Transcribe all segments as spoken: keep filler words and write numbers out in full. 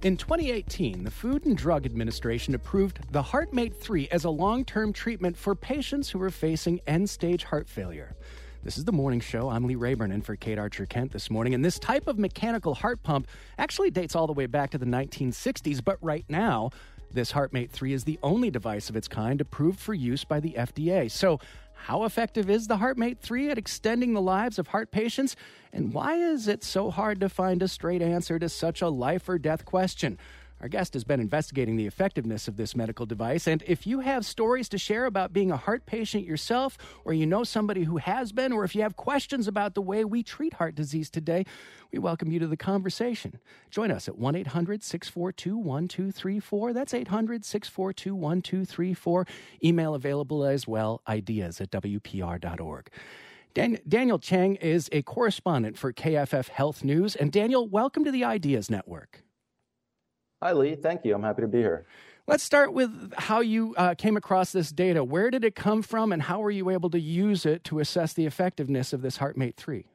In twenty eighteen, the Food and Drug Administration approved the HeartMate three as a long-term treatment for patients who are facing end-stage heart failure. This is The Morning Show. I'm Lee Rayburn in for Kate Archer-Kent this morning. And this type of mechanical heart pump actually dates all the way back to the nineteen sixties. But right now, this HeartMate three is the only device of its kind approved for use by the F D A. So how effective is the HeartMate three at extending the lives of heart patients? And why is it so hard to find a straight answer to such a life-or-death question? Our guest has been investigating the effectiveness of this medical device, and if you have stories to share about being a heart patient yourself, or you know somebody who has been, or if you have questions about the way we treat heart disease today, we welcome you to the conversation. Join us at one eight hundred six four two one two three four. That's eight hundred six four two one two three four. Email available as well, ideas at w p r dot org. Dan- Daniel Chang is a correspondent for K F F Health News. And Daniel, welcome to the Ideas Network. Hi, Lee. Thank you. I'm happy to be here. Let's start with how you uh, came across this data. Where did it come from, and how were you able to use it to assess the effectiveness of this HeartMate three?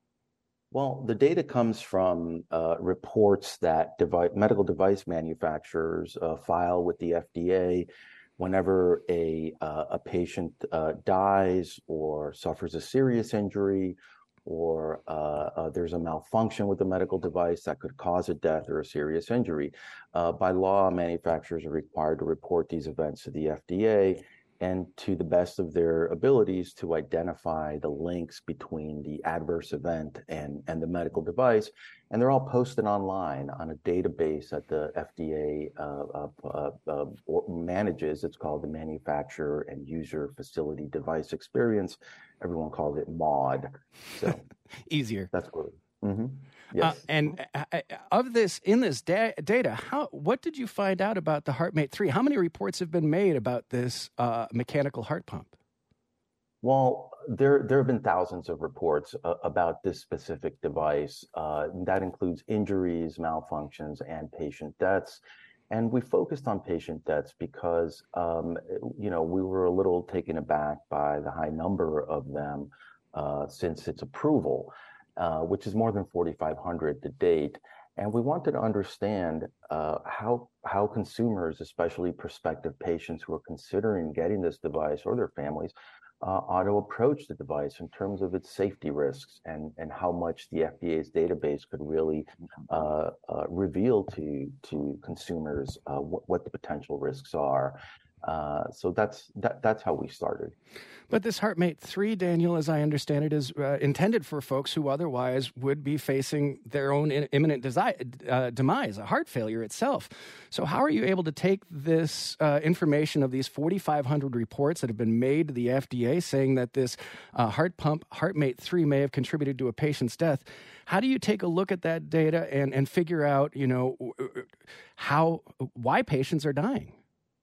Well, the data comes from uh, reports that device, medical device manufacturers uh, file with the F D A whenever a, uh, a patient uh, dies or suffers a serious injury, or uh, uh, there's a malfunction with the medical device that could cause a death or a serious injury. Uh, by law, manufacturers are required to report these events to the F D A and, to the best of their abilities, to identify the links between the adverse event and, and the medical device. And they're all posted online on a database that the F D A uh, uh, uh, manages. It's called the Manufacturer and User Facility Device Experience. Everyone calls it MAUDE. So easier. That's what. Mm-hmm. Yes. Uh, and uh, of this, in this da- data, how what did you find out about the HeartMate three? How many reports have been made about this uh, mechanical heart pump? Well, there there have been thousands of reports uh, about this specific device. Uh, that includes injuries, malfunctions, and patient deaths. And we focused on patient deaths because, um, you know, we were a little taken aback by the high number of them uh, since its approval, uh, which is more than forty-five hundred to date. And we wanted to understand uh, how how consumers, especially prospective patients who are considering getting this device, or their families, uh, ought to approach the device in terms of its safety risks, and, and how much the F D A's database could really uh, uh, reveal to to consumers uh, what, what the potential risks are. Uh, so that's that, that's how we started. But this HeartMate three, Daniel, as I understand it, is uh, intended for folks who otherwise would be facing their own in, imminent desi- uh, demise, a heart failure itself. So how are you able to take this uh, information of these forty-five hundred reports that have been made to the F D A saying that this uh, heart pump, HeartMate three, may have contributed to a patient's death? How do you take a look at that data and, and figure out, you know, how why patients are dying?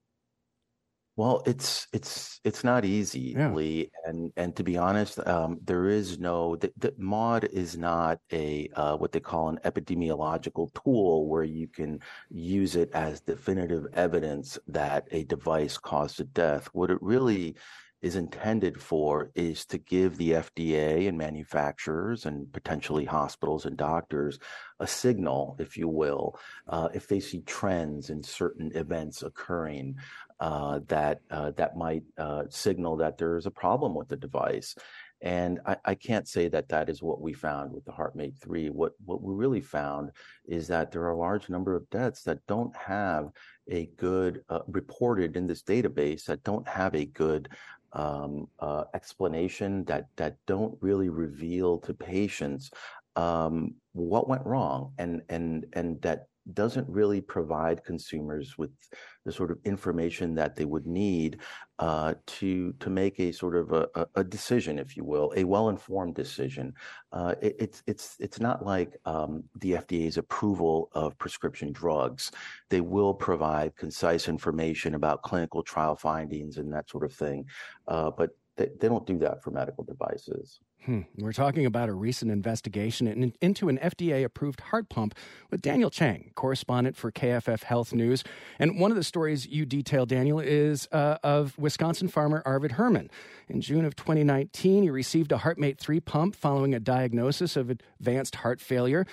Well, it's it's it's not easy, Yeah. Lee, and and to be honest, um, there is no the, the MAUDE is not a uh, what they call an epidemiological tool where you can use it as definitive evidence that a device caused a death. What it really is intended for is to give the F D A and manufacturers and potentially hospitals and doctors a signal, if you will, uh, if they see trends in certain events occurring uh, that uh, that might uh, signal that there is a problem with the device. And I, I can't say that that is what we found with the HeartMate three. What what we really found is that there are a large number of deaths that don't have a good uh, reported in this database that don't have a good um, uh, explanation, that that don't really reveal to patients um, what went wrong, and and and that doesn't really provide consumers with the sort of information that they would need uh, to to make a sort of a, a decision, if you will, a well-informed decision. Uh, it, it's it's it's not like um, the F D A's approval of prescription drugs. They will provide concise information about clinical trial findings and that sort of thing, uh, but they, they don't do that for medical devices. Hmm. We're talking about a recent investigation in, into an F D A-approved heart pump with Daniel Chang, correspondent for K F F Health News. And one of the stories you detail, Daniel, is uh, of Wisconsin farmer Arvid Herman. In June of twenty nineteen, he received a HeartMate three pump following a diagnosis of advanced heart failure.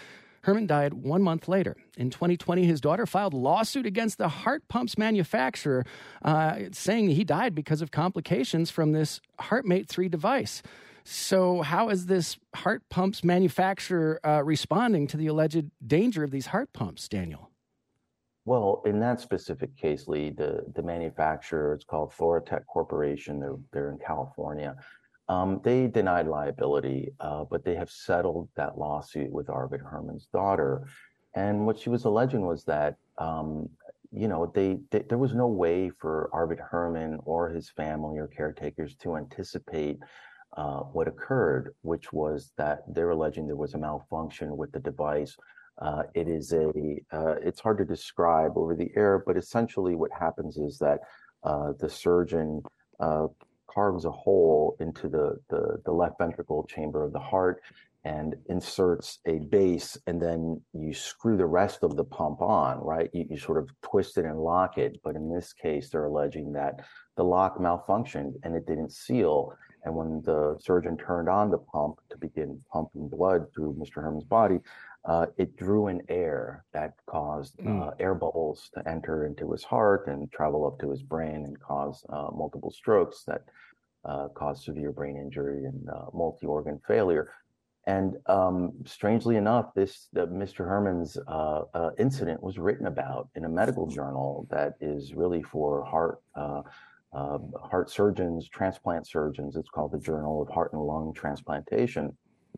Herman died one month later. In twenty twenty, his daughter filed a lawsuit against the heart pumps manufacturer, uh, saying he died because of complications from this HeartMate three device. So how is this heart pumps manufacturer uh, responding to the alleged danger of these heart pumps, Daniel? Well, in that specific case, Lee, the, the manufacturer, it's called Thoratec Corporation. They're, they're in California. Um, they denied liability, uh, but they have settled that lawsuit with Arvid Herman's daughter. And what she was alleging was that, um, you know, they, they there was no way for Arvid Herman or his family or caretakers to anticipate uh, what occurred, which was that they're alleging there was a malfunction with the device. Uh, it is a, uh, it's hard to describe over the air, but essentially what happens is that uh, the surgeon uh, carves a hole into the, the, the left ventricle chamber of the heart and inserts a base, and then you screw the rest of the pump on, right? You, you sort of twist it and lock it. But in this case, they're alleging that the lock malfunctioned and it didn't seal. And when the surgeon turned on the pump to begin pumping blood through Mister Herman's body, uh, it drew in air that caused uh, mm. air bubbles to enter into his heart and travel up to his brain and cause uh, multiple strokes that uh, cause severe brain injury and uh, multi-organ failure. And um, strangely enough, this uh, Mister Herman's uh, uh, incident was written about in a medical journal that is really for heart uh, uh, heart surgeons, transplant surgeons. It's called the Journal of Heart and Lung Transplantation.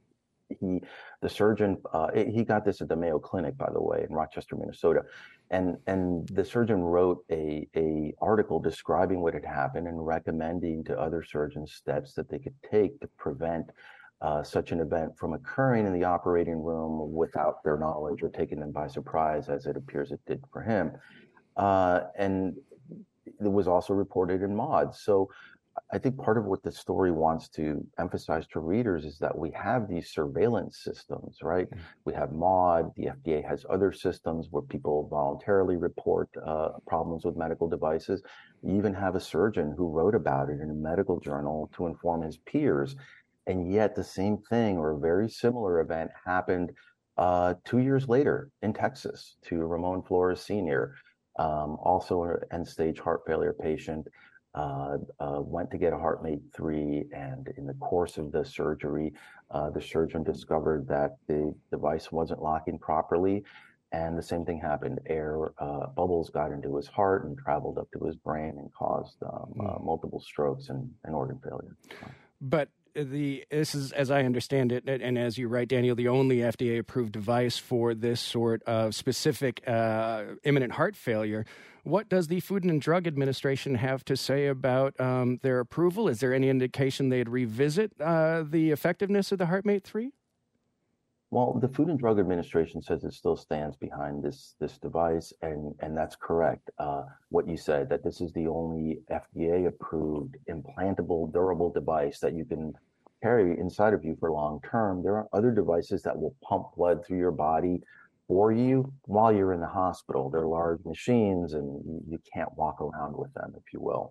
He, the surgeon, uh, he got this at the Mayo Clinic, by the way, in Rochester, Minnesota, and and the surgeon wrote a a article describing what had happened and recommending to other surgeons steps that they could take to prevent uh, such an event from occurring in the operating room without their knowledge or taking them by surprise, as it appears it did for him. Uh, and it was also reported in Maude. So I think part of what the story wants to emphasize to readers is that we have these surveillance systems, right? Mm-hmm. We have Maude, the F D A has other systems where people voluntarily report uh, problems with medical devices. You even have a surgeon who wrote about it in a medical journal to inform his peers. And yet the same thing or a very similar event happened uh, two years later in Texas to Ramon Flores Senior, um, also an end-stage heart failure patient. Uh, uh, went to get a HeartMate three, and in the course of the surgery, uh, the surgeon discovered that the device wasn't locking properly, and the same thing happened. Air uh, bubbles got into his heart and traveled up to his brain and caused um, mm. uh, multiple strokes and, and organ failure. But the this is, as I understand it, and as you write, Daniel, the only F D A-approved device for this sort of specific uh, imminent heart failure. What does the Food and Drug Administration have to say about um, their approval? Is there any indication they'd revisit uh, the effectiveness of the HeartMate three? Well, the Food and Drug Administration says it still stands behind this this device, and, and that's correct. Uh, what you said, that this is the only F D A-approved implantable, durable device that you can carry inside of you for long term. There are other devices that will pump blood through your body for you while you're in the hospital. They're large machines, and you can't walk around with them, if you will.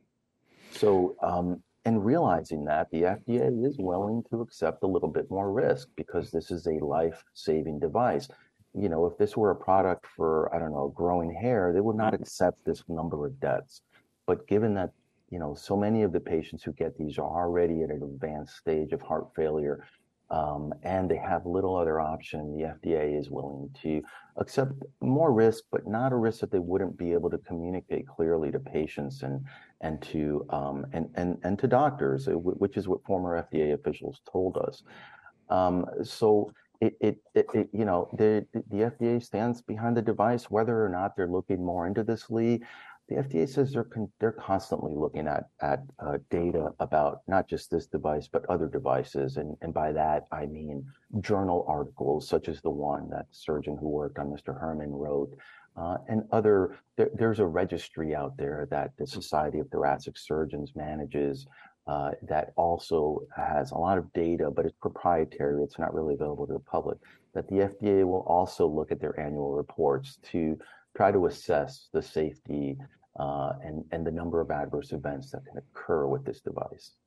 So, um, and realizing that, the F D A is willing to accept a little bit more risk because this is a life-saving device. You know, if this were a product for, I don't know, growing hair, they would not accept this number of deaths. But given that, you know, so many of the patients who get these are already at an advanced stage of heart failure, um, and they have little other option, the F D A is willing to accept more risk, but not a risk that they wouldn't be able to communicate clearly to patients and and to um, and and and to doctors, which is what former F D A officials told us. Um, so it, it, it, it you know the the F D A stands behind the device, whether or not they're looking more into this, Lee. The F D A says they're con- they're constantly looking at at uh, data about not just this device but other devices, and and by that I mean journal articles such as the one that the surgeon who worked on Mister Herman wrote, uh, and other. There, there's a registry out there that the Society of Thoracic Surgeons manages uh, that also has a lot of data, but it's proprietary. It's not really available to the public. That the F D A will also look at their annual reports to try to assess the safety Uh, and, and the number of adverse events that can occur with this device.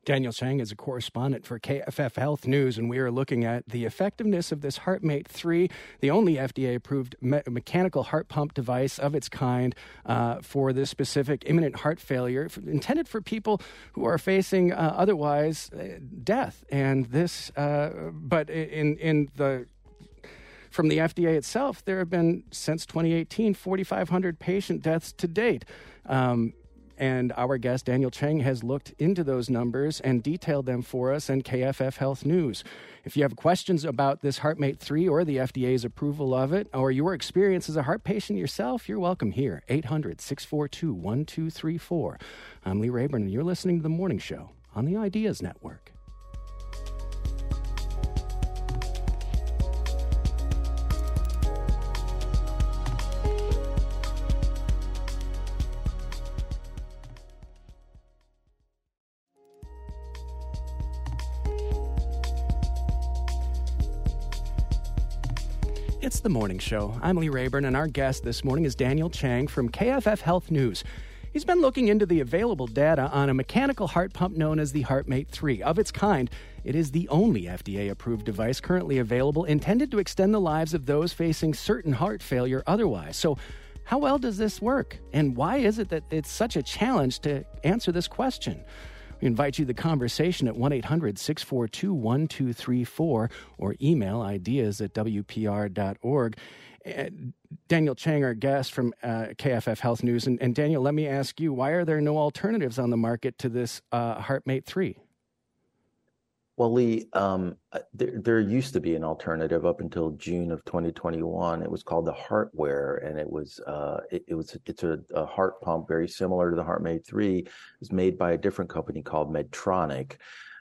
Daniel Chang is a correspondent for K F F Health News, and we are looking at the effectiveness of this HeartMate three, the only F D A-approved me- mechanical heart pump device of its kind uh, for this specific imminent heart failure, f- intended for people who are facing uh, otherwise uh, death. And this, uh, but in in the from the F D A itself, there have been, since twenty eighteen, forty-five hundred patient deaths to date. Um, And our guest, Daniel Chang, has looked into those numbers and detailed them for us in K F F Health News. If you have questions about this HeartMate three or the F D A's approval of it, or your experience as a heart patient yourself, you're welcome here. eight hundred, six four two, one two three four. I'm Lee Rayburn, and you're listening to The Morning Show on the Ideas Network. It's The Morning Show. I'm Lee Rayburn, and our guest this morning is Daniel Chang from K F F Health News. He's been looking into the available data on a mechanical heart pump known as the HeartMate three. Of its kind, it is the only F D A-approved device currently available intended to extend the lives of those facing certain heart failure otherwise. So how well does this work? And why is it that it's such a challenge to answer this question? We invite you to the conversation at one eight hundred, six four two, one two three four or email ideas at w p r dot org. Uh, Daniel Chang, our guest from uh, K F F Health News. And, and Daniel, let me ask you, why are there no alternatives on the market to this uh, HeartMate three? Well, Lee, um, there, there used to be an alternative up until June of twenty twenty-one. It was called the HeartWare, and it was uh, it, it was it's a, a heart pump very similar to the HeartMate three. It was made by a different company called Medtronic.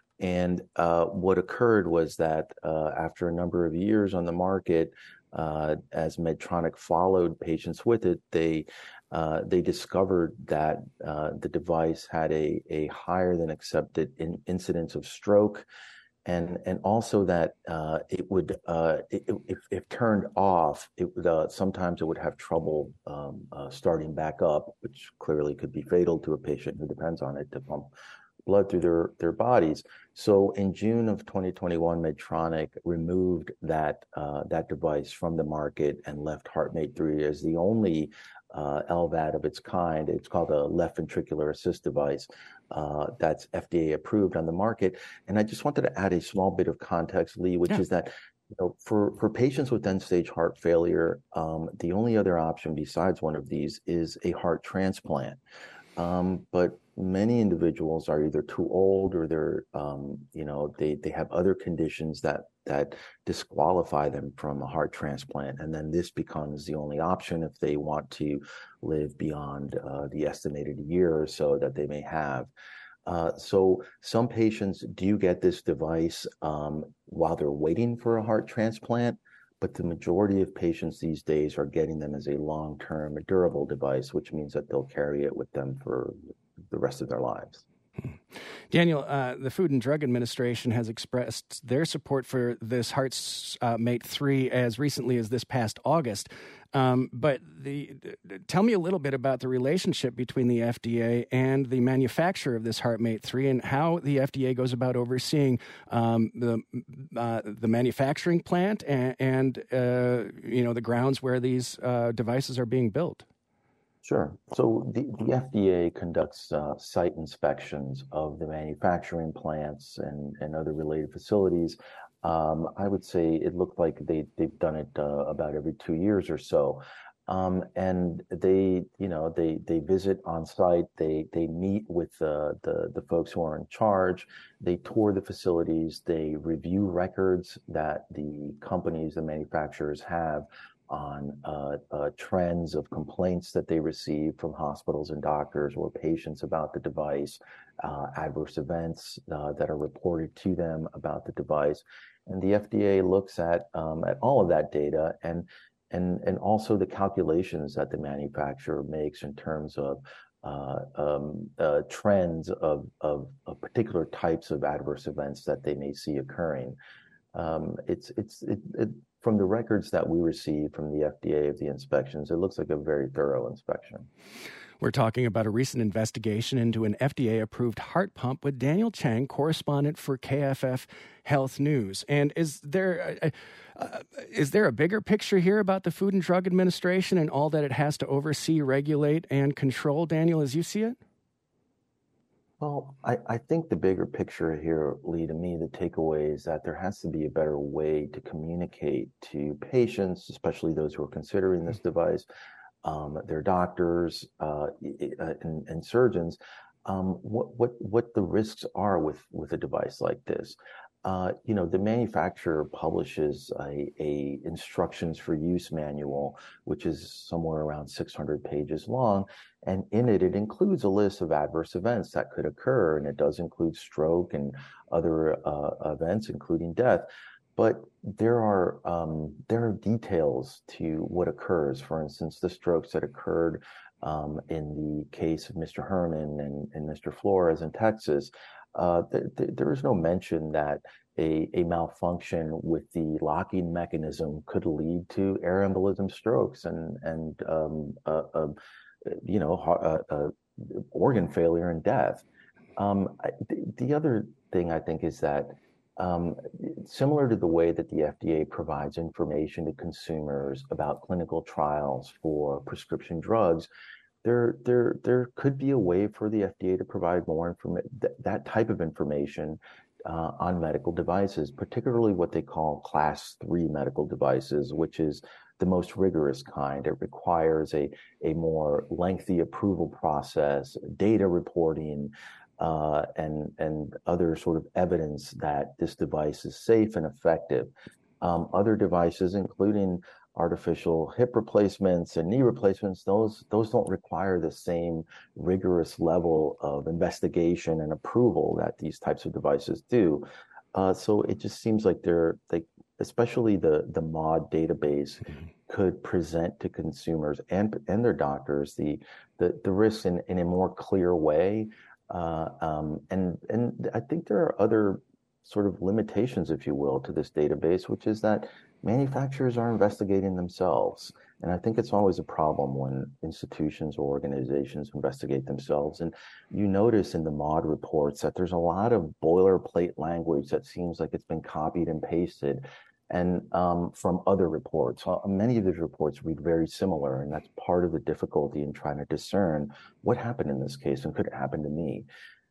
And uh, what occurred was that uh, after a number of years on the market, uh, as Medtronic followed patients with it, they uh, they discovered that uh, the device had a, a higher than accepted in, incidence of stroke, and and also that uh, it would uh, it, if, if turned off, it would uh, sometimes it would have trouble um, uh, starting back up, which clearly could be fatal to a patient who depends on it to pump blood through their, their bodies. So in June of twenty twenty-one, Medtronic removed that uh, that device from the market and left HeartMate three as the only uh, L V A D of its kind. It's called a left ventricular assist device uh, that's F D A approved on the market. And I just wanted to add a small bit of context, Lee, which yeah. is that you know, for, for patients with end-stage heart failure, um, the only other option besides one of these is a heart transplant. Um, but many individuals are either too old or they're, um, you know, they, they have other conditions that, that disqualify them from a heart transplant. And then this becomes the only option if they want to live beyond uh, the estimated year or so that they may have. Uh, so some patients do get this device um, while they're waiting for a heart transplant, but the majority of patients these days are getting them as a long-term durable device, which means that they'll carry it with them for the rest of their lives. Daniel, uh, the Food and Drug Administration has expressed their support for this HeartMate three as recently as this past August. Um, but the, the, tell me a little bit about the relationship between the F D A and the manufacturer of this HeartMate three and how the F D A goes about overseeing um, the uh, the manufacturing plant and, and uh, you know the grounds where these uh, devices are being built. Sure. So the, the F D A conducts uh, site inspections of the manufacturing plants and, and other related facilities. Um, I would say it looked like they, they've done it uh, about every two years or so. Um, and they, you know, they, they visit on site, they, they meet with uh, the, the folks who are in charge, they tour the facilities, they review records that the companies, the manufacturers have on uh, uh, trends of complaints that they receive from hospitals and doctors or patients about the device, uh, adverse events uh, that are reported to them about the device. And the F D A looks at um, at all of that data and and and also the calculations that the manufacturer makes in terms of uh, um, uh, trends of, of of particular types of adverse events that they may see occurring. Um, it's it's it, it, from the records that we receive from the F D A of the inspections, it looks like a very thorough inspection. We're talking about a recent investigation into an F D A-approved heart pump with Daniel Chang, correspondent for K F F Health News. And is there uh, uh, is there a bigger picture here about the Food and Drug Administration and all that it has to oversee, regulate, and control, Daniel, as you see it? Well, I, I think the bigger picture here, Lee, to me, the takeaway is that there has to be a better way to communicate to patients, especially those who are considering this device, um, their doctors uh, and, and surgeons, um, what what what the risks are with with a device like this. Uh, you know, the manufacturer publishes a, a instructions for use manual, which is somewhere around six hundred pages long. And in it, it includes a list of adverse events that could occur. And it does include stroke and other uh, events, including death. But there are um, there are details to what occurs. For instance, the strokes that occurred um, in the case of Mister Herman and, and Mister Flores in Texas. Uh, th- th- there is no mention that a, a malfunction with the locking mechanism could lead to air embolism strokes and and um, uh, uh, you know uh, uh, organ failure and death. Um, I, th- the other thing I think is that um, similar to the way that the F D A provides information to consumers about clinical trials for prescription drugs, there there there could be a way for the F D A to provide more information, th- that type of information uh, on medical devices, particularly what they call class three medical devices, which is the most rigorous kind. It requires a a more lengthy approval process, data reporting, uh, and and other sort of evidence that this device is safe and effective. Um, other devices, including artificial hip replacements and knee replacements, those those don't require the same rigorous level of investigation and approval that these types of devices do. Uh, so it just seems like they're like, especially the the M O D database mm-hmm. could present to consumers and and their doctors the the, the risks in, in a more clear way. Uh, um, and and I think there are other sort of limitations, if you will, to this database, which is that manufacturers are investigating themselves. And I think it's always a problem when institutions or organizations investigate themselves. And you notice in the M O D reports that there's a lot of boilerplate language that seems like it's been copied and pasted and um, from other reports. Uh, many of these reports read very similar, and that's part of the difficulty in trying to discern what happened in this case and could it happen to me.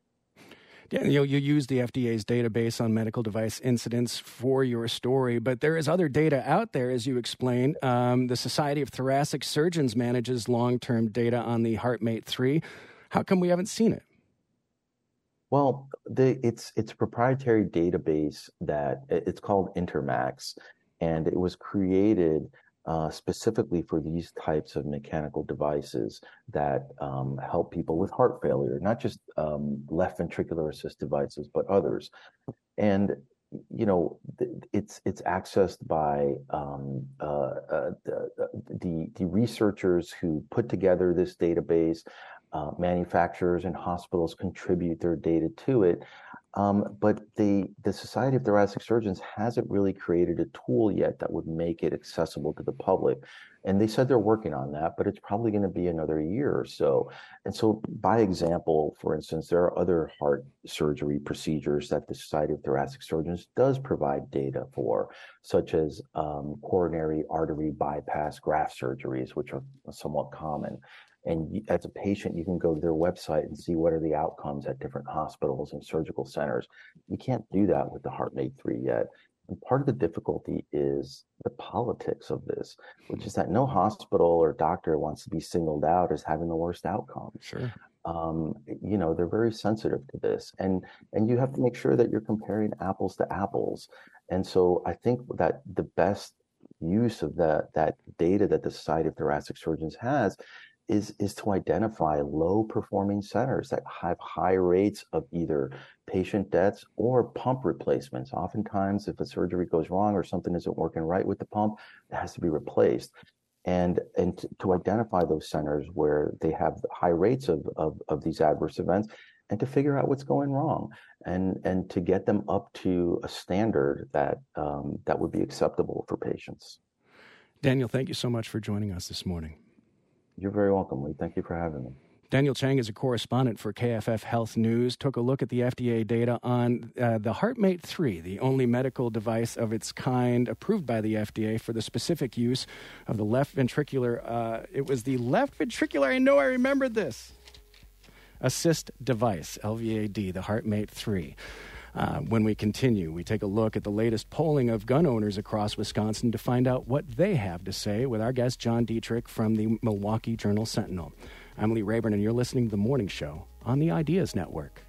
Yeah, you know, you use the F D A's database on medical device incidents for your story, but there is other data out there, as you explain. Um, the Society of Thoracic Surgeons manages long-term data on the HeartMate three. How come we haven't seen it? Well, the, it's it's a proprietary database that it's called Intermax, and it was created Uh, specifically for these types of mechanical devices that um, help people with heart failure, not just um, left ventricular assist devices, but others. And you know, it's it's accessed by um, uh, uh, the the researchers who put together this database. Uh, manufacturers and hospitals contribute their data to it. Um, but the, the Society of Thoracic Surgeons hasn't really created a tool yet that would make it accessible to the public. And they said they're working on that, but it's probably going to be another year or so. And so, by example, for instance, there are other heart surgery procedures that the Society of Thoracic Surgeons does provide data for, such as um, coronary artery bypass graft surgeries, which are somewhat common. And as a patient, you can go to their website and see what are the outcomes at different hospitals and surgical centers. You can't do that with the HeartMate three yet. And part of the difficulty is the politics of this, which is that no hospital or doctor wants to be singled out as having the worst outcome. Sure. Um, you know, they're very sensitive to this. And, and you have to make sure that you're comparing apples to apples. And so I think that the best use of that, that data that the Society of Thoracic Surgeons has is is to identify low performing centers that have high rates of either patient deaths or pump replacements. Oftentimes, if a surgery goes wrong or something isn't working right with the pump, it has to be replaced. And and to, to identify those centers where they have high rates of, of of these adverse events, and to figure out what's going wrong, and and to get them up to a standard that um, that would be acceptable for patients. Daniel, thank you so much for joining us this morning. You're very welcome, Lee. Thank you for having me. Daniel Chang is a correspondent for K F F Health News, took a look at the F D A data on uh, the HeartMate three, the only medical device of its kind approved by the F D A for the specific use of the left ventricular, uh, it was the left ventricular, I know I remembered this, assist device, L V A D, the HeartMate three. Uh, when we continue, we take a look at the latest polling of gun owners across Wisconsin to find out what they have to say with our guest, John Dietrich from the Milwaukee Journal-Sentinel. I'm Lee Rayburn, and you're listening to The Morning Show on the Ideas Network.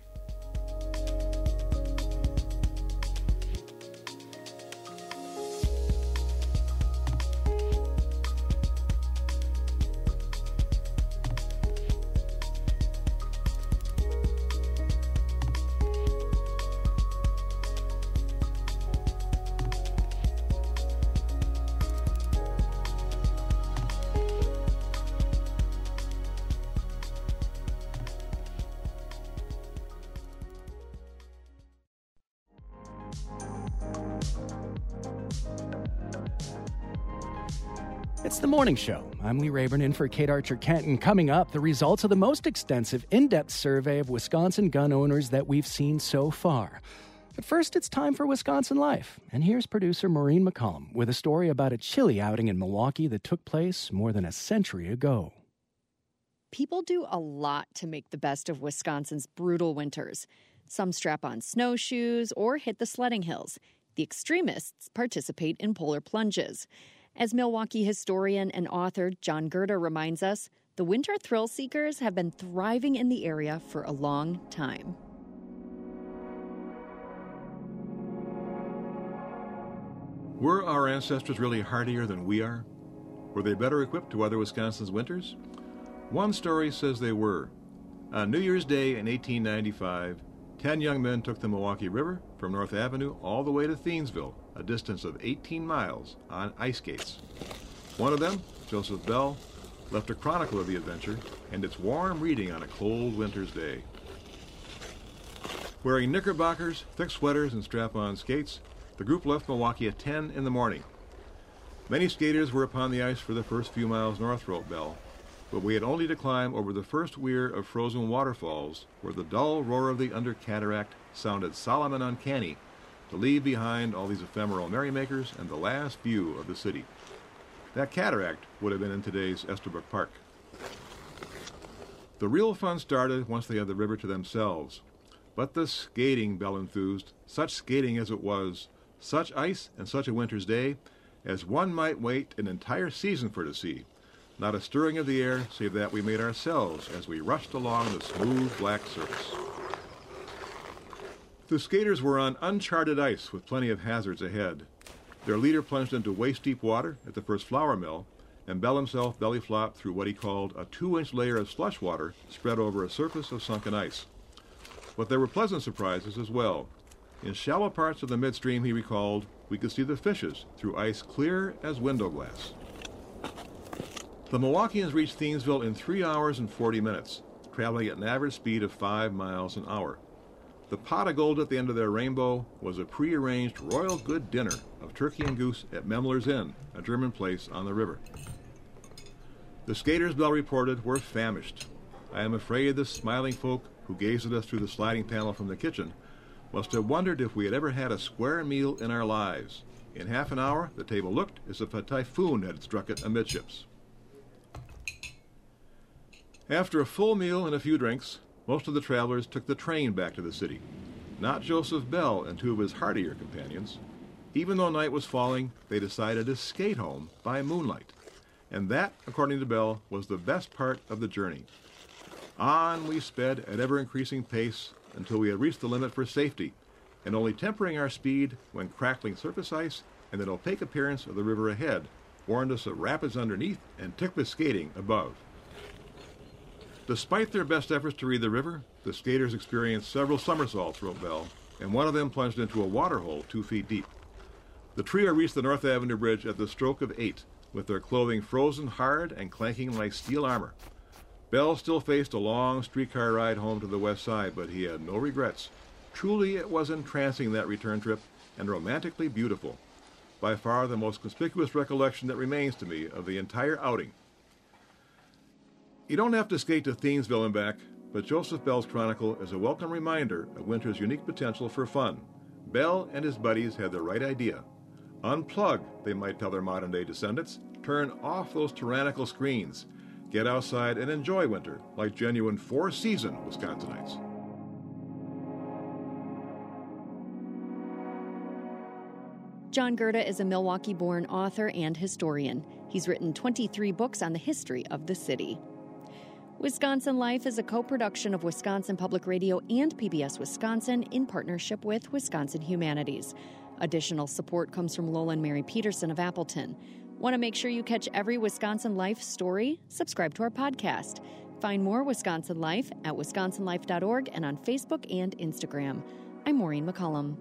It's The Morning Show. I'm Lee Rayburn in for Kate Archer-Kent, and coming up, the results of the most extensive, in-depth survey of Wisconsin gun owners that we've seen so far. But first, it's time for Wisconsin Life. And here's producer Maureen McCollum with a story about a chili outing in Milwaukee that took place more than a century ago. People do a lot to make the best of Wisconsin's brutal winters. Some strap on snowshoes or hit the sledding hills. The extremists participate in polar plunges. As Milwaukee historian and author John Gerda reminds us, the winter thrill seekers have been thriving in the area for a long time. Were our ancestors really hardier than we are? Were they better equipped to weather Wisconsin's winters? One story says they were. On New Year's Day in eighteen ninety-five, ten young men took the Milwaukee River from North Avenue all the way to Thiensville, a distance of eighteen miles, on ice skates. One of them, Joseph Bell, left a chronicle of the adventure and its warm reading on a cold winter's day. Wearing knickerbockers, thick sweaters, and strap-on skates, the group left Milwaukee at ten in the morning. Many skaters were upon the ice for the first few miles north, wrote Bell, but we had only to climb over the first weir of frozen waterfalls where the dull roar of the under cataract sounded solemn and uncanny to leave behind all these ephemeral merrymakers and the last view of the city. That cataract would have been in today's Estabrook Park. The real fun started once they had the river to themselves. But the skating, Bell enthused, such skating as it was, such ice and such a winter's day, as one might wait an entire season for to see. Not a stirring of the air, save that we made ourselves as we rushed along the smooth black surface. The skaters were on uncharted ice with plenty of hazards ahead. Their leader plunged into waist-deep water at the first flour mill, and Bell himself belly-flopped through what he called a two-inch layer of slush water spread over a surface of sunken ice. But there were pleasant surprises as well. In shallow parts of the midstream, he recalled, we could see the fishes through ice clear as window glass. The Milwaukeeans reached Thiensville in three hours and forty minutes, traveling at an average speed of five miles an hour. The pot of gold at the end of their rainbow was a prearranged royal good dinner of turkey and goose at Memler's Inn, a German place on the river. The skaters, Bell reported, were famished. I am afraid the smiling folk who gazed at us through the sliding panel from the kitchen must have wondered if we had ever had a square meal in our lives. In half an hour, the table looked as if a typhoon had struck it amidships. After a full meal and a few drinks, most of the travelers took the train back to the city. Not Joseph Bell and two of his hardier companions. Even though night was falling, they decided to skate home by moonlight. And that, according to Bell, was the best part of the journey. On we sped at ever-increasing pace until we had reached the limit for safety, and only tempering our speed when crackling surface ice and an opaque appearance of the river ahead warned us of rapids underneath and ticklish skating above. Despite their best efforts to read the river, the skaters experienced several somersaults, wrote Bell, and one of them plunged into a water hole two feet deep. The trio reached the North Avenue Bridge at the stroke of eight, with their clothing frozen hard and clanking like steel armor. Bell still faced a long streetcar ride home to the west side, but he had no regrets. Truly it was entrancing, that return trip, and romantically beautiful. By far the most conspicuous recollection that remains to me of the entire outing. You don't have to skate to Thiensville and back, but Joseph Bell's Chronicle is a welcome reminder of winter's unique potential for fun. Bell and his buddies had the right idea. Unplug, they might tell their modern-day descendants. Turn off those tyrannical screens. Get outside and enjoy winter, like genuine four-season Wisconsinites. John Gerda is a Milwaukee-born author and historian. He's written twenty-three books on the history of the city. Wisconsin Life is a co-production of Wisconsin Public Radio and P B S Wisconsin in partnership with Wisconsin Humanities. Additional support comes from Lola and Mary Peterson of Appleton. Want to make sure you catch every Wisconsin Life story? Subscribe to our podcast. Find more Wisconsin Life at wisconsin life dot org and on Facebook and Instagram. I'm Maureen McCullum.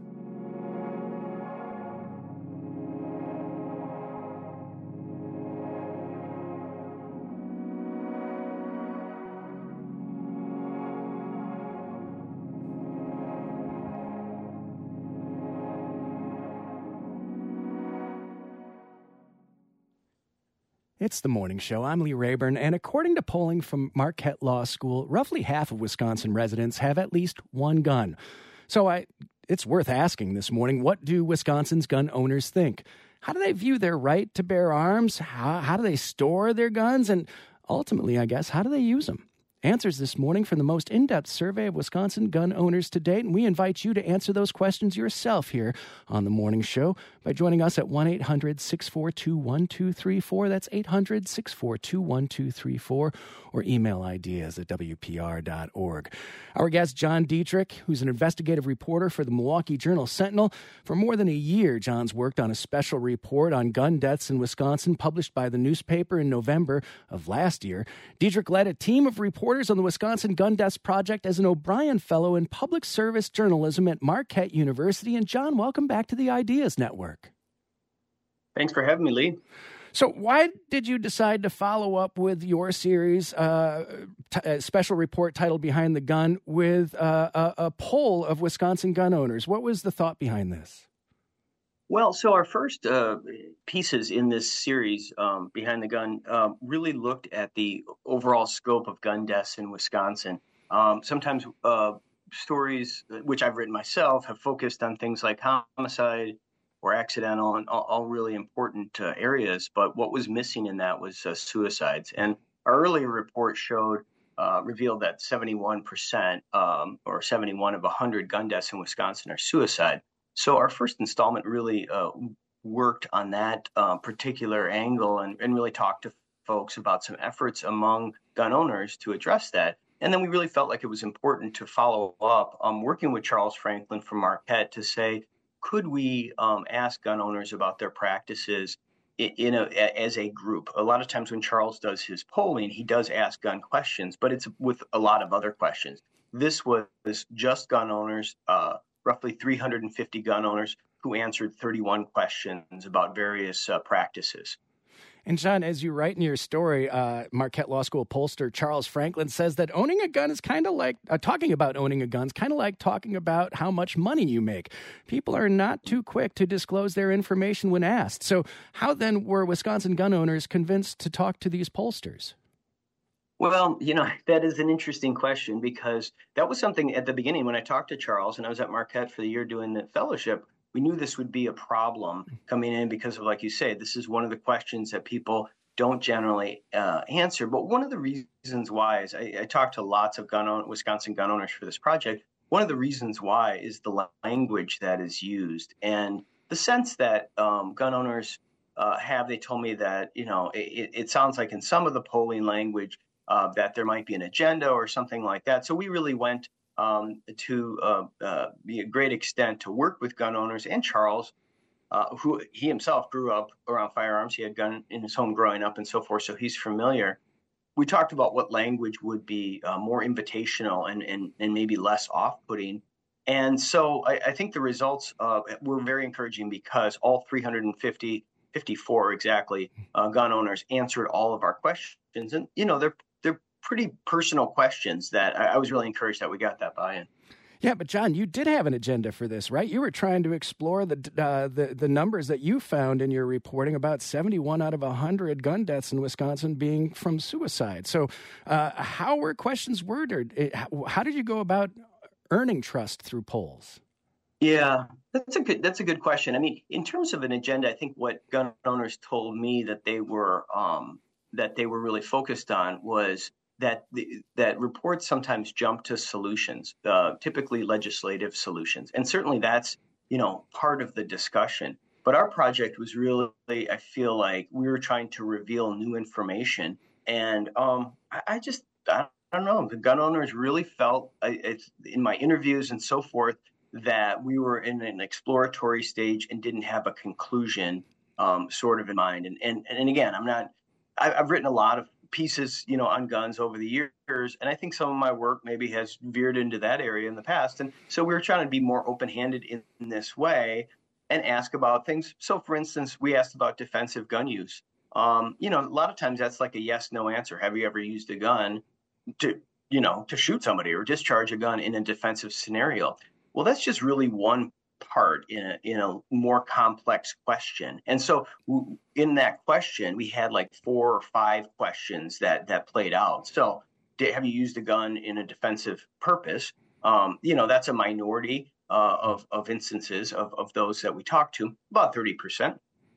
It's the morning show. I'm Lee Rayburn, and according to polling from Marquette Law School, roughly half of Wisconsin residents have at least one gun. So I, it's worth asking this morning, what do Wisconsin's gun owners think? How do they view their right to bear arms? How, how do they store their guns? And ultimately, I guess, how do they use them? Answers this morning from the most in-depth survey of Wisconsin gun owners to date, and we invite you to answer those questions yourself here on the morning show by joining us at one eight hundred six four two one two three four. That's eight hundred six four two one two three four, or email ideas at w p r dot org. Our guest, John Dietrich, who's an investigative reporter for the Milwaukee Journal-Sentinel. For more than a year, John's worked on a special report on gun deaths in Wisconsin published by the newspaper in November of last year. Dietrich led a team of reporters on the Wisconsin Gun Deaths Project as an O'Brien Fellow in Public Service Journalism at Marquette University. And John, welcome back to the Ideas Network. Thanks for having me, Lee. So why did you decide to follow up with your series, uh, t- a special report titled Behind the Gun, with uh, a, a poll of Wisconsin gun owners? What was the thought behind this? Well, so our first uh, pieces in this series, um, Behind the Gun, uh, really looked at the overall scope of gun deaths in Wisconsin. Um, sometimes uh, stories, which I've written myself, have focused on things like homicide or accidental and all, all really important uh, areas. But what was missing in that was uh, suicides. And our earlier report showed, uh, revealed that seventy-one percent um, or seventy-one of one hundred gun deaths in Wisconsin are suicide. So our first installment really uh, worked on that uh, particular angle and, and really talked to folks about some efforts among gun owners to address that. And then we really felt like it was important to follow up, um, working with Charles Franklin from Marquette to say, could we um, ask gun owners about their practices in, in a, as a group? A lot of times when Charles does his polling, he does ask gun questions, but it's with a lot of other questions. This was just gun owners, uh, roughly three hundred fifty gun owners who answered thirty-one questions about various uh, practices. And John, as you write in your story, uh, Marquette Law School pollster Charles Franklin says that owning a gun is kind of like, uh, talking about owning a gun is kind of like talking about how much money you make. People are not too quick to disclose their information when asked. So how then were Wisconsin gun owners convinced to talk to these pollsters? Well, you know, that is an interesting question because that was something at the beginning when I talked to Charles and I was at Marquette for the year doing the fellowship. We knew this would be a problem coming in because of, like you say, this is one of the questions that people don't generally uh, answer. But one of the reasons why is I, I talked to lots of gun own, Wisconsin gun owners for this project. One of the reasons why is the language that is used and the sense that um, gun owners uh, have. They told me that, you know, it, it sounds like in some of the polling language, Uh, that there might be an agenda or something like that. So we really went um, to uh, uh, a great extent to work with gun owners and Charles, uh, who he himself grew up around firearms. He had gun in his home growing up and so forth, so he's familiar. We talked about what language would be uh, more invitational and, and, and maybe less off-putting. And so I, I think the results uh, were very encouraging because all three hundred fifty, fifty-four exactly, uh, gun owners answered all of our questions. And, you know, they're They're pretty personal questions that I, I was really encouraged that we got that buy-in. Yeah, but John, you did have an agenda for this, right? You were trying to explore the uh, the, the numbers that you found in your reporting about seventy-one out of one hundred gun deaths in Wisconsin being from suicide. So uh, how were questions worded? How did you go about earning trust through polls? Yeah, that's a good that's a good question. I mean, in terms of an agenda, I think what gun owners told me that they were um, that they were really focused on was that the, that reports sometimes jump to solutions, uh, typically legislative solutions, and certainly that's you know part of the discussion. But our project was really, I feel like we were trying to reveal new information, and um, I, I just I don't know. The gun owners really felt I, it's, in my interviews and so forth, that we were in an exploratory stage and didn't have a conclusion um, sort of in mind. And, and and again, I'm not, I, I've written a lot of pieces, you know, on guns over the years. And I think some of my work maybe has veered into that area in the past. And so we were trying to be more open-handed in, in this way and ask about things. So for instance, we asked about defensive gun use. Um, you know, a lot of times that's like a yes, no answer. Have you ever used a gun to, you know, to shoot somebody or discharge a gun in a defensive scenario? Well, that's just really one part in a, in a more complex question. And so in that question, we had like four or five questions that that played out. So did, have you used a gun in a defensive purpose? Um, you know, that's a minority uh, of, of instances of, of those that we talked to, about thirty percent.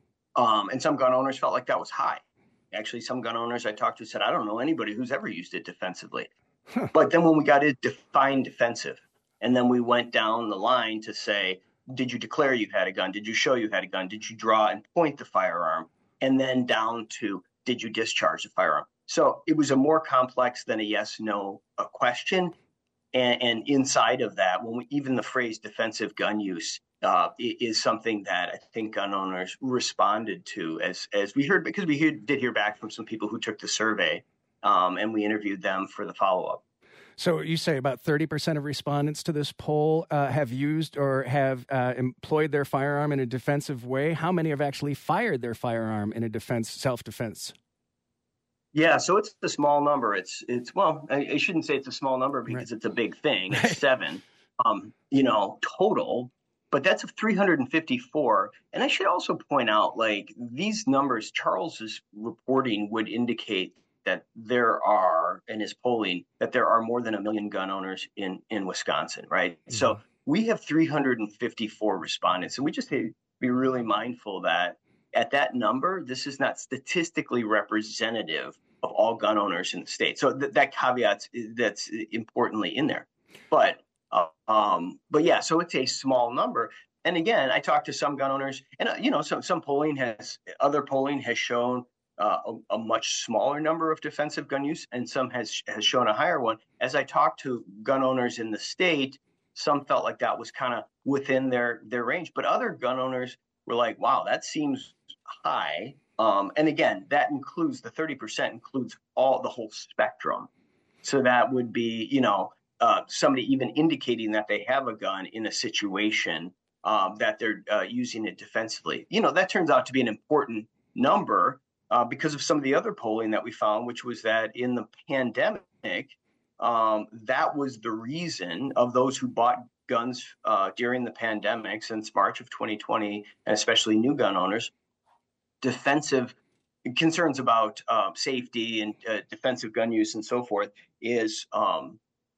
Um, and some gun owners felt like that was high. Actually, some gun owners I talked to said, I don't know anybody who's ever used it defensively. Huh. But then when we got it defined defensive, and then we went down the line to say, did you declare you had a gun? Did you show you had a gun? Did you draw and point the firearm? And then down to, did you discharge the firearm? So it was a more complex than a yes, no a question. And, and inside of that, when we, even the phrase defensive gun use uh, is something that I think gun owners responded to as, as we heard, because we heard, did hear back from some people who took the survey um, and we interviewed them for the follow-up. So you say about thirty percent of respondents to this poll uh, have used or have uh, employed their firearm in a defensive way. How many have actually fired their firearm in a defense, self-defense? Yeah, so it's a small number. It's, it's well, I, I shouldn't say it's a small number because right. It's a big thing. It's right. seven, um, you know, total. But that's of three hundred fifty-four. And I should also point out, like, these numbers, Charles's reporting would indicate that there are, in his polling, that there are more than a million gun owners in, in Wisconsin, right? Mm-hmm. So we have three hundred fifty-four respondents, and we just have to be really mindful that at that number, this is not statistically representative of all gun owners in the state. So th- that caveat that's importantly in there. But uh, um, but yeah, so it's a small number. And again, I talked to some gun owners, and uh, you know, some some polling has other polling has shown Uh, a, a much smaller number of defensive gun use, and some has has shown a higher one. As I talked to gun owners in the state, some felt like that was kind of within their their range, but other gun owners were like, "Wow, that seems high." Um, and again, that includes the thirty percent includes all the whole spectrum. So that would be, you know, uh, somebody even indicating that they have a gun in a situation um, that they're uh, using it defensively. You know, that turns out to be an important number. Uh, because of some of the other polling that we found, which was that in the pandemic, um, that was the reason of those who bought guns uh, during the pandemic since March of twenty twenty, and especially new gun owners, defensive concerns about uh, safety and uh, defensive gun use and so forth is um,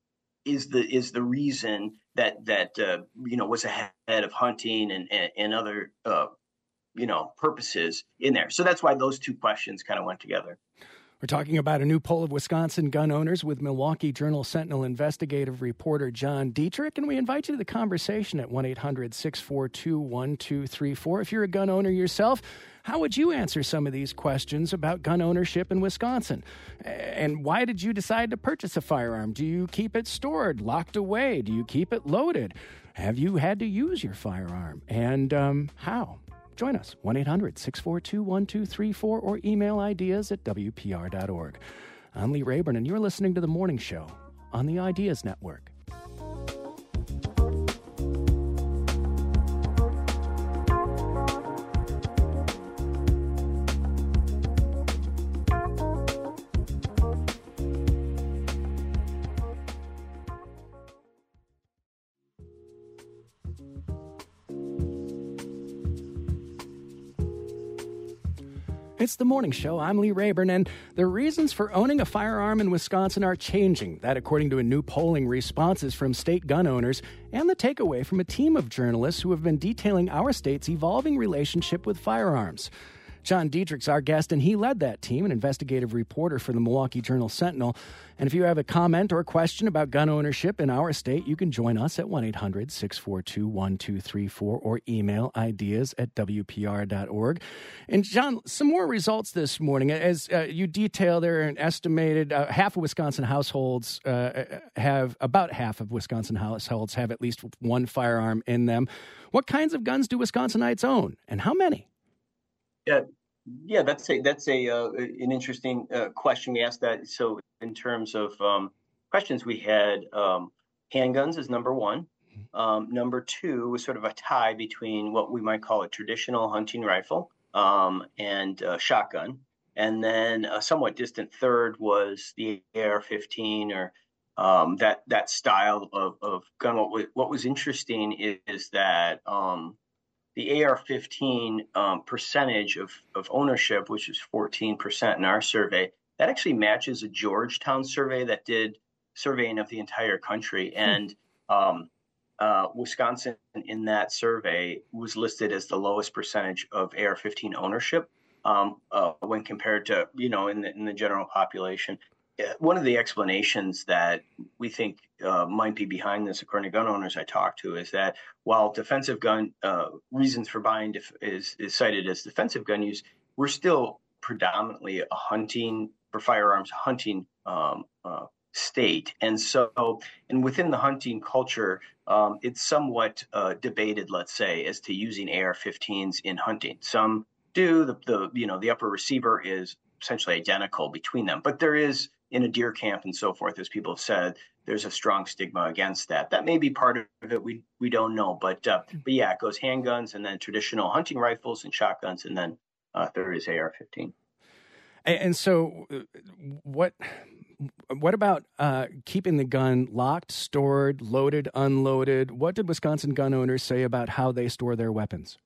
is the is the reason that that uh, you know was ahead of hunting and and, and other uh, you know, purposes in there. So that's why those two questions kind of went together. We're talking about a new poll of Wisconsin gun owners with Milwaukee Journal Sentinel investigative reporter John Dietrich, and we invite you to the conversation at one eight hundred six four two one two three four. If you're a gun owner yourself, how would you answer some of these questions about gun ownership in Wisconsin? And why did you decide to purchase a firearm? Do you keep it stored, locked away? Do you keep it loaded? Have you had to use your firearm? And um, how? Join us, one eight hundred six four two one two three four, or email ideas at W P R dot org. I'm Lee Rayburn, and you're listening to The Morning Show on the Ideas Network. It's the morning show. I'm Lee Rayburn, and the reasons for owning a firearm in Wisconsin are changing. That, according to a new polling, responses from state gun owners and the takeaway from a team of journalists who have been detailing our state's evolving relationship with firearms. John Dietrich's our guest, and he led that team, an investigative reporter for the Milwaukee Journal-Sentinel. And if you have a comment or question about gun ownership in our state, you can join us at one eight hundred six four two one two three four or email ideas at w p r dot org. And John, some more results this morning. As uh, you detail, there are an estimated uh, half of Wisconsin households uh, have, about half of Wisconsin households have at least one firearm in them. What kinds of guns do Wisconsinites own, and how many? Yeah, yeah, that's a that's a uh, an interesting uh, question. We asked that. So, in terms of um, questions, we had um, handguns as number one. Um, number two was sort of a tie between what we might call a traditional hunting rifle um, and uh, shotgun, and then a somewhat distant third was the A R fifteen or um, that that style of, of gun. What was, what was interesting is, is that. Um, The A R fifteen um, percentage of, of ownership, which is fourteen percent in our survey, that actually matches a Georgetown survey that did surveying of the entire country. And um, uh, Wisconsin in that survey was listed as the lowest percentage of A R fifteen ownership um, uh, when compared to, you know, in the, in the general population. One of the explanations that we think uh, might be behind this, according to gun owners I talked to, is that while defensive gun uh, reasons for buying def- is, is cited as defensive gun use, we're still predominantly a hunting, for firearms, hunting um, uh, state. And so, and within the hunting culture, um, it's somewhat uh, debated, let's say, as to using A R fifteens in hunting. Some do, the, the you know, the upper receiver is essentially identical between them, but there is, in a deer camp and so forth, as people have said, there's a strong stigma against that. That may be part of it. We we don't know, but uh, but yeah, it goes handguns and then traditional hunting rifles and shotguns, and then uh, there is A R fifteen. And, and so, what what about uh, keeping the gun locked, stored, loaded, unloaded? What did Wisconsin gun owners say about how they store their weapons?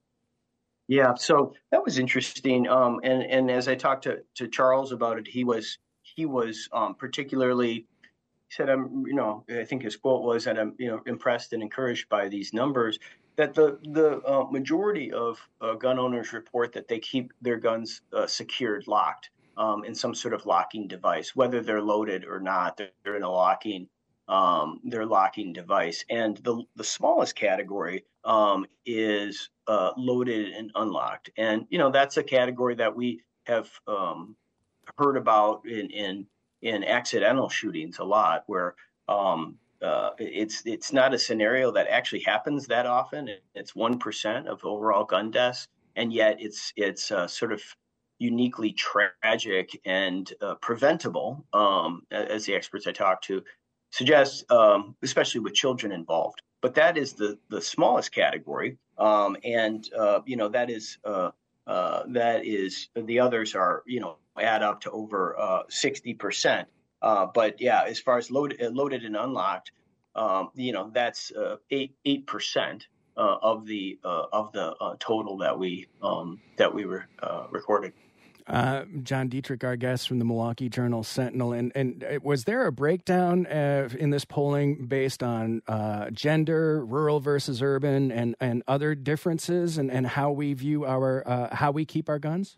Yeah, so that was interesting. Um, and and as I talked to to Charles about it, he was. He was um, particularly, he said, I'm, you know, I think his quote was that I'm, you know, impressed and encouraged by these numbers, that the the uh, majority of uh, gun owners report that they keep their guns uh, secured, locked um, in some sort of locking device, whether they're loaded or not, they're, they're in a locking, um, their locking device. And the, the smallest category um, is uh, loaded and unlocked. And, you know, that's a category that we have um, heard about in, in in accidental shootings a lot, where um, uh, it's it's not a scenario that actually happens that often. It's one percent of overall gun deaths, and yet it's it's uh, sort of uniquely tragic and uh, preventable, um, as the experts I talked to suggest, um, especially with children involved. But that is the the smallest category, um, and uh, you know that is uh, uh, that is the others are you know. add up to over uh, sixty percent. Uh, but yeah, as far as loaded, loaded and unlocked, um, you know, that's uh, eight eight percent uh, of the uh, of the uh, total that we um, that we were uh, recorded. Uh, John Dietrich, our guest from the Milwaukee Journal-Sentinel, and and was there a breakdown uh, in this polling based on uh, gender, rural versus urban, and and other differences, and, and how we view our uh, how we keep our guns?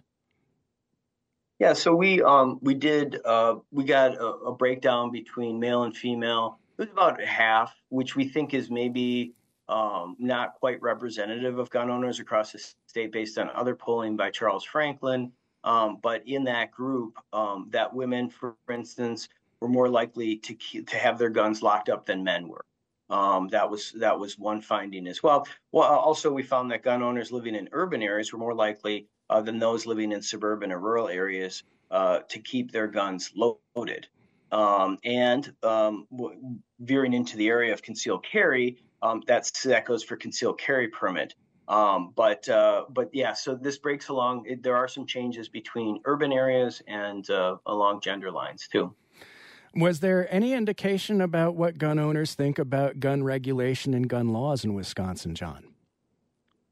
Yeah, so we um we did uh we got a, a breakdown between male and female. It was about half, which we think is maybe um not quite representative of gun owners across the state based on other polling by Charles Franklin. Um, but in that group, um, that women, for instance, were more likely to keep, to have their guns locked up than men were. Um, that was that was one finding as well. Well, also we found that gun owners living in urban areas were more likely Uh, than those living in suburban or rural areas uh, to keep their guns loaded. Um, and um, w- veering into the area of concealed carry, um, that's that goes for concealed carry permit. Um, but uh, but yeah, so this breaks along. It, there are some changes between urban areas and uh, along gender lines too. Was there any indication about what gun owners think about gun regulation and gun laws in Wisconsin, John?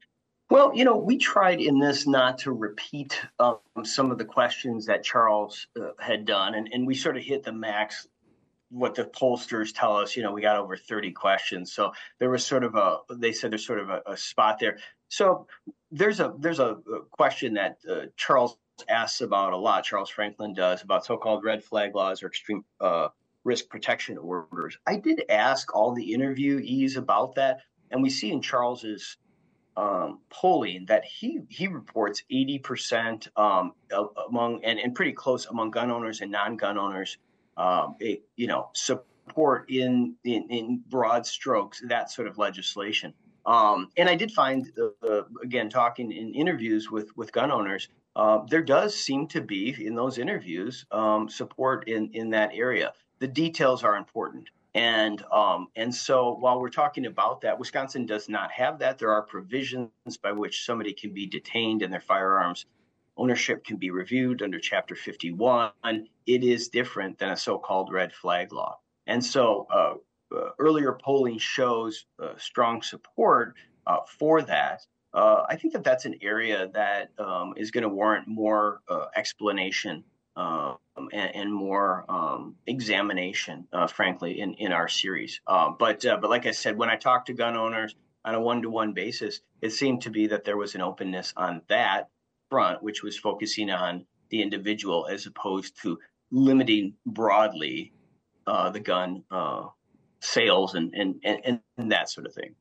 Well, you know, we tried in this not to repeat um, some of the questions that Charles uh, had done, and, and we sort of hit the max. What the pollsters tell us, you know, we got over thirty questions. So there was sort of a, they said there's sort of a, a spot there. So there's a there's a, a question that uh, Charles asks about a lot, Charles Franklin does, about so-called red flag laws or extreme uh, risk protection orders. I did ask all the interviewees about that, and we see in Charles's um, polling that he he reports eighty percent um, among and, and pretty close among gun owners and non-gun owners. Um, it, you know, support in, in in broad strokes that sort of legislation. Um, and I did find, uh, uh, again, talking in interviews with with gun owners, uh, there does seem to be in those interviews um, support in in that area. The details are important, and um, and so while we're talking about that, Wisconsin does not have that. There are provisions by which somebody can be detained and their firearms ownership can be reviewed under Chapter fifty-one. It is different than a so-called red flag law. And so uh, uh, earlier polling shows uh, strong support uh, for that. Uh, I think that that's an area that um, is going to warrant more uh, explanation uh, and, and more um, examination, uh, frankly, in, in our series. Uh, but uh, but like I said, when I talked to gun owners on a one-to-one basis, it seemed to be that there was an openness on that front, which was focusing on the individual as opposed to limiting broadly uh, the gun uh, sales and, and, and, and that sort of thing.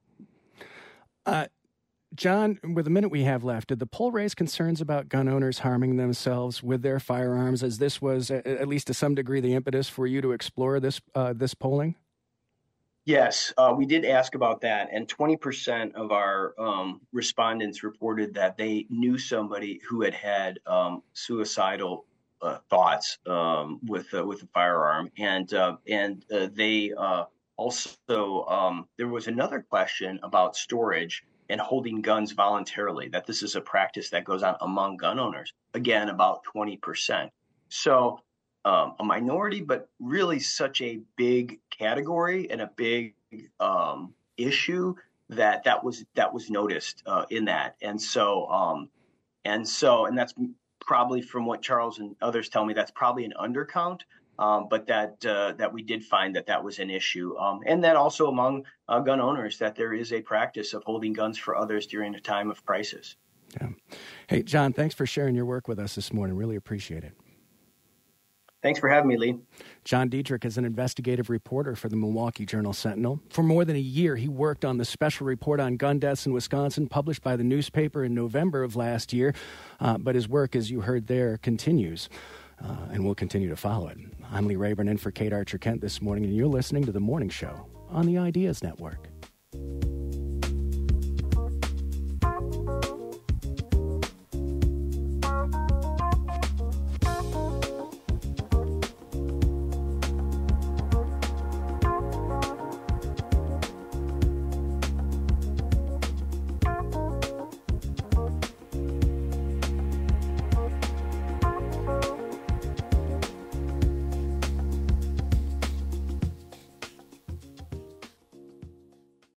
Uh, John, with the minute we have left, did the poll raise concerns about gun owners harming themselves with their firearms, as this was, at least to some degree, the impetus for you to explore this uh, this polling? Yes, uh, we did ask about that, and twenty percent of our um, respondents reported that they knew somebody who had had um, suicidal uh, thoughts um, with uh, with a firearm, and uh, and uh, they uh, also um, there was another question about storage and holding guns voluntarily. That this is a practice that goes on among gun owners. Again, about twenty percent. So. Um, a minority, but really such a big category and a big um, issue that that was that was noticed uh, in that, and so um, and so and that's probably from what Charles and others tell me, that's probably an undercount, um, but that uh, that we did find that that was an issue, um, and that also among uh, gun owners that there is a practice of holding guns for others during a time of crisis. Yeah. Hey, John, thanks for sharing your work with us this morning. Really appreciate it. Thanks for having me, Lee. John Dietrich is an investigative reporter for the Milwaukee Journal-Sentinel. For more than a year, he worked on the special report on gun deaths in Wisconsin, published by the newspaper in November of last year. Uh, but his work, as you heard there, continues, uh, and we'll continue to follow it. I'm Lee Rayburn in for Kate Archer-Kent this morning, and you're listening to The Morning Show on the Ideas Network.